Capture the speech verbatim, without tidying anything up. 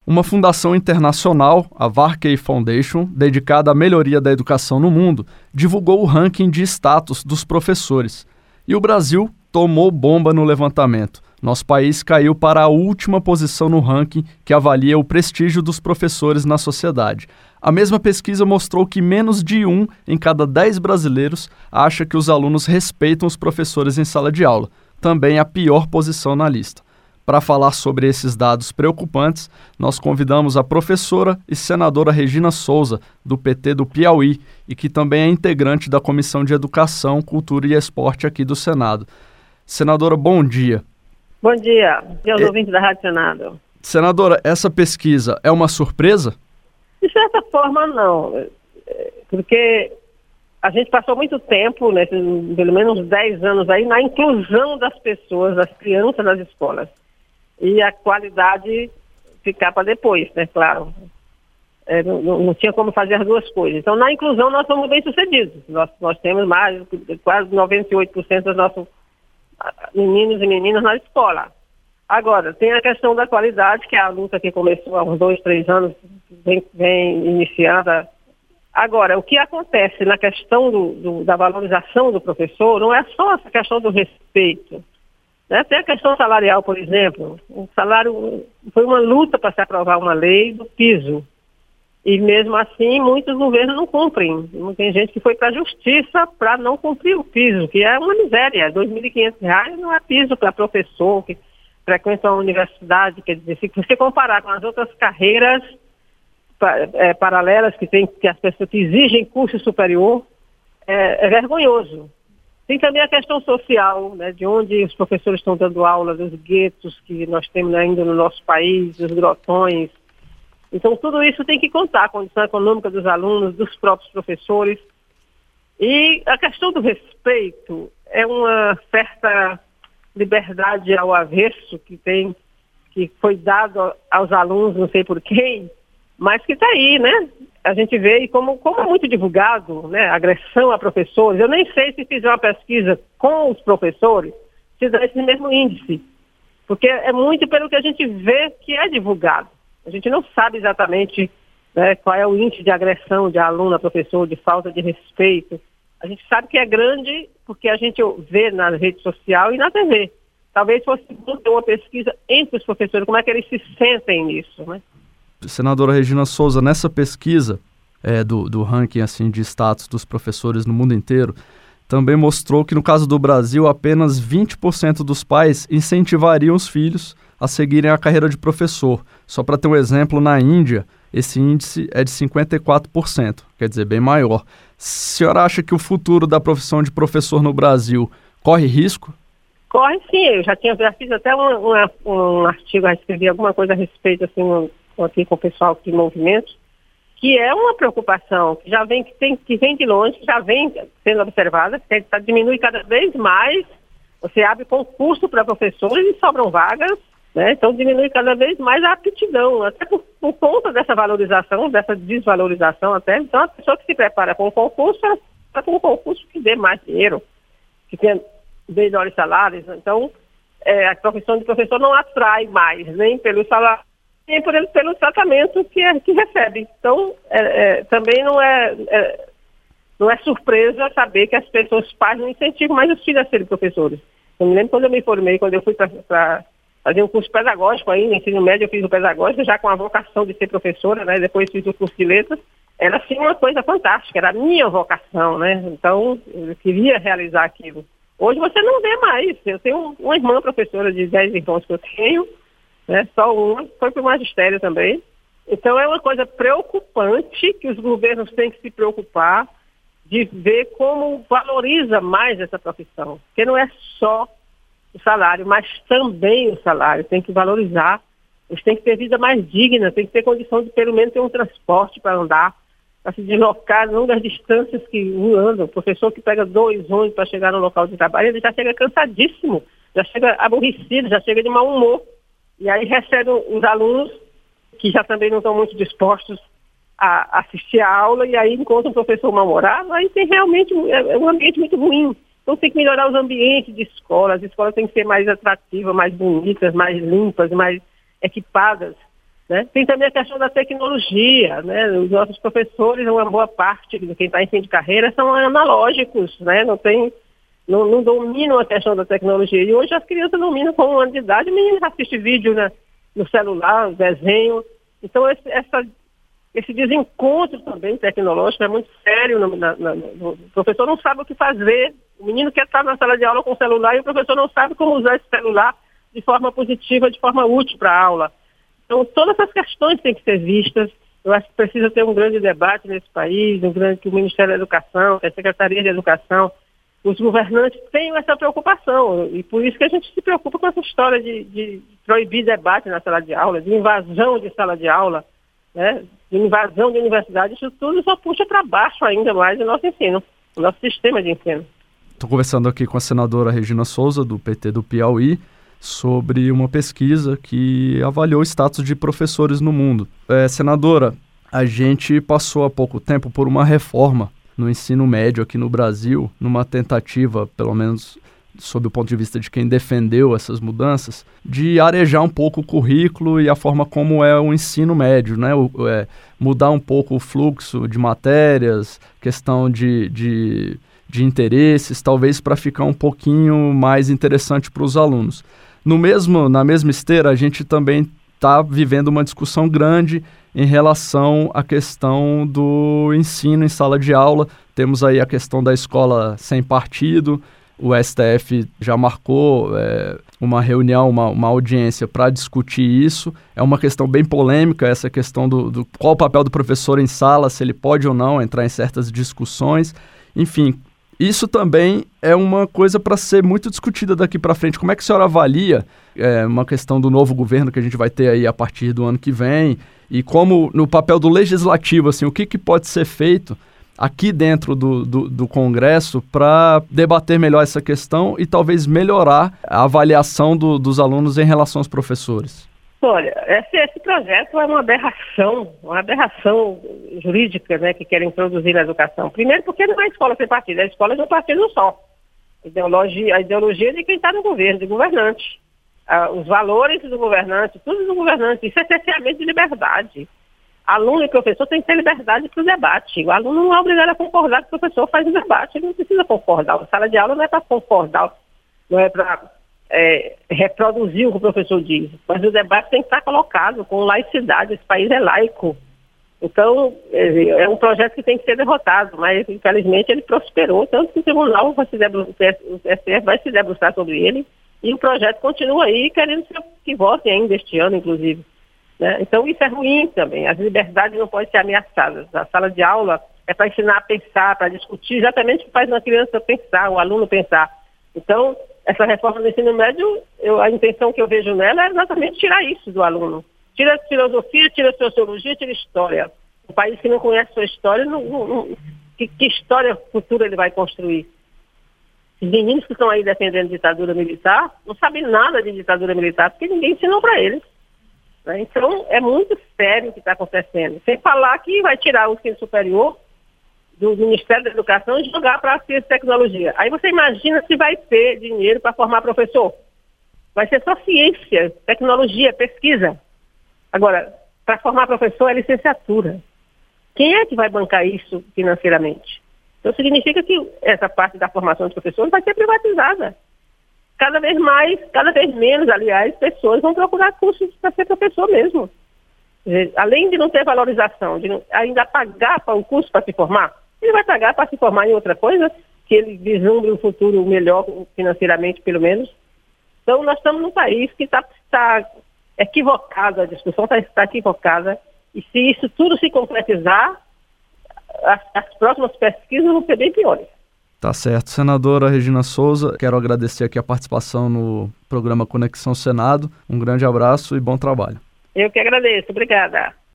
Uma fundação internacional, a Varkey Foundation, dedicada à melhoria da educação no mundo, divulgou o ranking de status dos professores. E o Brasil tomou bomba no levantamento. Nosso país caiu para a última posição no ranking que avalia o prestígio dos professores na sociedade. A mesma pesquisa mostrou que menos de um em cada dez brasileiros acha que os alunos respeitam os professores em sala de aula, também a pior posição na lista. Para falar sobre esses dados preocupantes, nós convidamos a professora e senadora Regina Souza, do P T do Piauí, e que também é integrante da Comissão de Educação, Cultura e Esporte aqui do Senado. Senadora, bom dia. Bom dia, meus é... ouvintes da Rádio Senado. Senadora, essa pesquisa é uma surpresa? De certa forma, não, porque a gente passou muito tempo, né, pelo menos dez anos aí, na inclusão das pessoas, das crianças nas escolas. E a qualidade ficar para depois, né, claro. É, não, não tinha como fazer as duas coisas. Então, na inclusão, nós somos bem-sucedidos. Nós, nós temos mais, quase noventa e oito por cento dos nossos meninos e meninas na escola. Agora, tem a questão da qualidade, que é a luta que começou há uns dois, três anos, vem, vem iniciada. Agora, o que acontece na questão do, do, da valorização do professor não é só essa questão do respeito. Né? Tem a questão salarial, por exemplo. O salário foi uma luta para se aprovar uma lei do piso. E mesmo assim, muitos governos não cumprem. Tem gente que foi para a justiça para não cumprir o piso, que é uma miséria. dois mil e quinhentos reais não é piso para professor que frequenta a universidade. Quer dizer, se você comparar com as outras carreiras é, paralelas que, tem, que as pessoas que exigem curso superior, é, é vergonhoso. Tem também a questão social, né, de onde os professores estão dando aula, dos guetos que nós temos ainda no nosso país, dos grotões. Então, tudo isso tem que contar, a condição econômica dos alunos, dos próprios professores. E a questão do respeito é uma certa liberdade ao avesso que tem, que foi dado aos alunos, não sei por quem, mas que está aí, né? A gente vê, e como, como é muito divulgado, né, agressão a professores, eu nem sei se fizer uma pesquisa com os professores, se dá esse mesmo índice, porque é muito pelo que a gente vê que é divulgado. A gente não sabe exatamente, né, qual é o índice de agressão de aluno a professor, de falta de respeito. A gente sabe que é grande porque a gente vê na rede social e na T V. Talvez fosse uma pesquisa entre os professores, como é que eles se sentem nisso, né? Senadora Regina Souza, nessa pesquisa é, do, do ranking assim, de status dos professores no mundo inteiro, também mostrou que no caso do Brasil, apenas vinte por cento dos pais incentivariam os filhos a seguirem a carreira de professor. Só para ter um exemplo, na Índia, esse índice é de cinquenta e quatro por cento, quer dizer, bem maior. A senhora acha que o futuro da profissão de professor no Brasil corre risco? Corre sim, eu já, tinha, já fiz até uma, uma, um artigo, já escrevi alguma coisa a respeito, assim, um, aqui com o pessoal de movimentos, que é uma preocupação, que já vem, que tem, que vem de longe, que já vem sendo observada, que tá, diminui cada vez mais, você abre concurso para professores e sobram vagas, né? Então diminui cada vez mais a aptidão, até por, por conta dessa valorização, dessa desvalorização até. Então a pessoa que se prepara para um concurso, ela está com um concurso que dê mais dinheiro, que tenha melhores salários. Então é, a profissão de professor não atrai mais, nem pelo salário, nem por ele, pelo tratamento que, é, que recebe. Então, é, é, também não é, é, não é surpresa saber que as pessoas, os pais, não incentivam mais os filhos a serem professores. Eu me lembro quando eu me formei, quando eu fui para fazer um curso pedagógico ainda, ensino médio, eu fiz o pedagógico, já com a vocação de ser professora, né? Depois fiz o curso de letras. Era, assim, uma coisa fantástica, era a minha vocação, né? Então, eu queria realizar aquilo. Hoje você não vê mais. Eu tenho uma irmã professora de dez irmãos que eu tenho, né? Só uma, foi para o magistério também. Então é uma coisa preocupante que os governos têm que se preocupar de ver como valoriza mais essa profissão. Porque não é só o salário, mas também o salário. Tem que valorizar, eles têm que ter vida mais digna, tem que ter condição de pelo menos ter um transporte para andar, para se deslocar longas distâncias que andam. O professor que pega dois ônibus para chegar no local de trabalho, ele já chega cansadíssimo, já chega aborrecido, já chega de mau humor. E aí recebe os alunos que já também não estão muito dispostos a assistir a aula, e aí encontra um professor mal-humorado, aí tem realmente um, é um ambiente muito ruim. Então tem que melhorar os ambientes de escola, as escolas têm que ser mais atrativas, mais bonitas, mais limpas, mais equipadas. né? Tem também a questão da tecnologia, né? Os nossos professores, uma boa parte de quem está em fim de carreira, são analógicos, né? Não tem, não, não dominam a questão da tecnologia. E hoje as crianças dominam com um ano de idade, o menino assiste vídeo, né, no celular, desenho. Então esse, essa, esse desencontro também tecnológico é muito sério. No, na, na, no, o professor não sabe o que fazer. O menino quer estar na sala de aula com o celular e o professor não sabe como usar esse celular de forma positiva, de forma útil para a aula. Então, todas essas questões têm que ser vistas. Eu acho que precisa ter um grande debate nesse país, um grande, que o Ministério da Educação, que a Secretaria de Educação, os governantes tenham essa preocupação. E por isso que a gente se preocupa com essa história de, de proibir debate na sala de aula, de invasão de sala de aula, né, de invasão de universidade. Isso tudo só puxa para baixo ainda mais o nosso ensino, o nosso sistema de ensino. Estou conversando aqui com a senadora Regina Souza, do P T do Piauí, sobre uma pesquisa que avaliou o status de professores no mundo. É, senadora, a gente passou há pouco tempo por uma reforma no ensino médio aqui no Brasil, numa tentativa, pelo menos sob o ponto de vista de quem defendeu essas mudanças, de arejar um pouco o currículo e a forma como é o ensino médio, né? O, é, mudar um pouco o fluxo de matérias, questão de, de, de interesses, talvez para ficar um pouquinho mais interessante para os alunos. No mesmo, na mesma esteira, a gente também está vivendo uma discussão grande em relação à questão do ensino em sala de aula. Temos aí a questão da escola sem partido. O S T F já marcou é, uma reunião, uma, uma audiência para discutir isso. É uma questão bem polêmica, essa questão do, do qual o papel do professor em sala, se ele pode ou não entrar em certas discussões. Enfim, isso também é uma coisa para ser muito discutida daqui para frente. Como é que a senhora avalia é, uma questão do novo governo que a gente vai ter aí a partir do ano que vem e como no papel do legislativo, assim, o que, que pode ser feito aqui dentro do, do, do Congresso para debater melhor essa questão e talvez melhorar a avaliação do, dos alunos em relação aos professores? Olha, esse, esse projeto é uma aberração, uma aberração jurídica, né, que querem introduzir na educação. Primeiro porque não é escola sem partido, é a escola de um partido só. Ideologia, a ideologia de quem está no governo, de governante. Ah, os valores do governante, tudo do governante. Isso é cerceamento de liberdade. Aluno e professor têm que ter liberdade para o debate. O aluno não é obrigado a concordar que o professor faz o debate, ele não precisa concordar. A sala de aula não é para concordar, não é para é, reproduzir o que o professor diz. Mas o debate tem que estar colocado com laicidade. Esse país é laico. Então, é, é um projeto que tem que ser derrotado, mas infelizmente ele prosperou, tanto que o tribunal vai se debruçar, o S T F vai se debruçar sobre ele, e o projeto continua aí, querendo que votem ainda este ano, inclusive. Né? Então isso é ruim também, as liberdades não podem ser ameaçadas. A sala de aula é para ensinar a pensar, para discutir exatamente o que faz uma criança pensar, o aluno pensar. Então, essa reforma do ensino médio, eu, a intenção que eu vejo nela é exatamente tirar isso do aluno. Tira a filosofia, tira a sociologia, tira a história. Um país que não conhece sua história, não, não, não, que, que história futura ele vai construir? Os meninos que estão aí defendendo ditadura militar não sabem nada de ditadura militar, porque ninguém ensinou para eles. Né? Então, é muito sério o que está acontecendo. Sem falar que vai tirar o ensino superior do Ministério da Educação e jogar para a ciência e tecnologia. Aí você imagina se vai ter dinheiro para formar professor. Vai ser só ciência, tecnologia, pesquisa. Agora, para formar professor é licenciatura. Quem é que vai bancar isso financeiramente? Então significa que essa parte da formação de professores vai ser privatizada. Cada vez mais, cada vez menos, aliás, pessoas vão procurar cursos para ser professor mesmo. Além de não ter valorização, de não, ainda pagar para o curso para se formar, ele vai pagar para se formar em outra coisa, que ele vislumbre um futuro melhor financeiramente, pelo menos. Então nós estamos num país que está tá equivocado, a discussão está tá equivocada, e se isso tudo se concretizar, as, as próximas pesquisas vão ser bem piores. Tá certo. Senadora Regina Souza, quero agradecer aqui a participação no programa Conexão Senado. Um grande abraço e bom trabalho. Eu que agradeço. Obrigada.